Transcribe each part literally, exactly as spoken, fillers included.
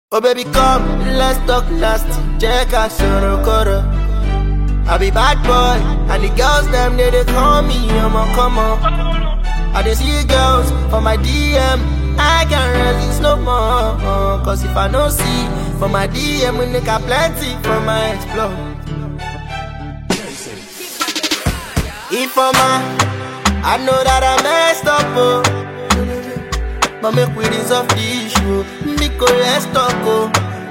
Oh baby come, let's talk nasty. Check out Sorokoro. I be bad boy, and the girls them they, they call me, I'm a come on. I dey see girls for my D M, I can't resist no more. Cause if I no see for my D M, we make a plenty for my explore. If I'm a, I know that I messed up, oh. But make we resolve the issue, Miko, let's talk, oh.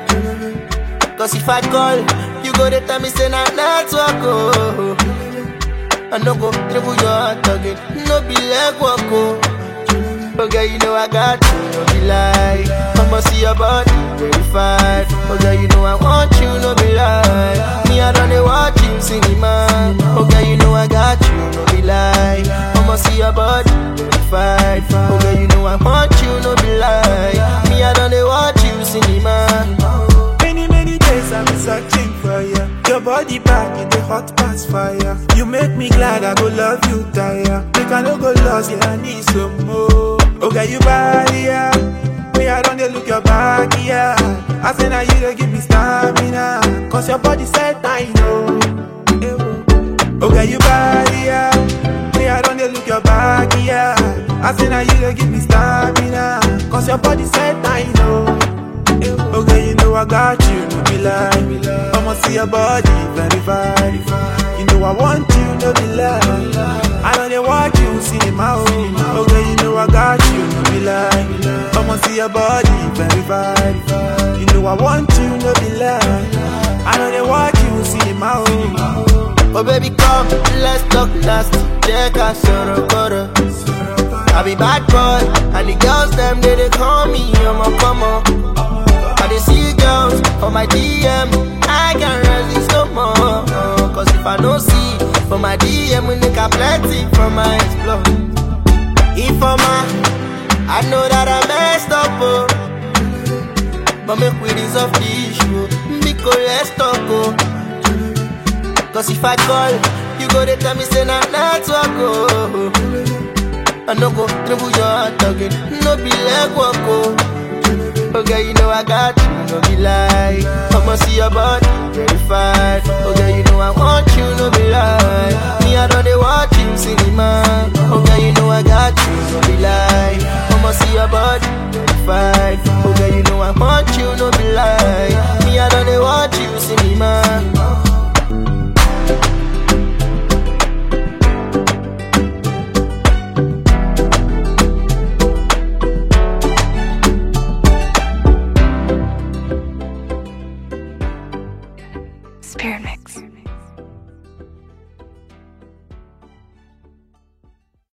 Cause if I call, you go to tell me say na network, oh. I no go dribble your heart again, no be leg walk, oh. Okay, you know I got you, no be lie. I'ma see your body verified. Okay, you know I want you, no be lie. Me I don't watch you cinema. Okay, you know I got you, no be lie. I'ma see your body verified. Okay, you know I want you, no be lie. Me I don't watch you cinema. Many, many days I've been searching for you. Your body back in the hot past fire. You make me glad I go love you, tire. Make I no go lost, yeah, I need some more. Okay, you body, yeah. Me, I don't look your back, yeah. I say now you don't give me stamina. Cause your body said I know. Okay, you body, yeah. Me, I don't look your back, yeah. I say now you don't give me stamina. Cause your body said I know. Okay, you know I got you, no be lie. I'ma see your body verified. You know I want you, no be lie. I know they watch you cinema, oh. Okay, you know I got you, no be lie. I'ma see your body verified. You know I want you, no be lie. I know they watch you cinema, oh. Oh baby come, let's talk nasty. Check out Sorokoro. I be bad boy, and the girls them they, they call me, I'm a come on. I dey see girls for my D M, I can't resist no more. Cause if I no see for my D M, we make a plenty from my explore. If I'm a, I know that I messed up, oh. But make we resolve the issue, Miko, let's talk, oh. Cause if I call, you go to tell me say na network, oh. I no go dribble your heart again, no be leg walk, oh. Okay, you know I got you, no be lie. I'ma see your body verified. Okay, you know I want you, no be lie. Me I don't watch you cinema. Okay, you know I got you, no be lie. I'ma see your body verified. Okay, you know I want you, no be lie. Me I don't watch you cinema. Spirit Mix.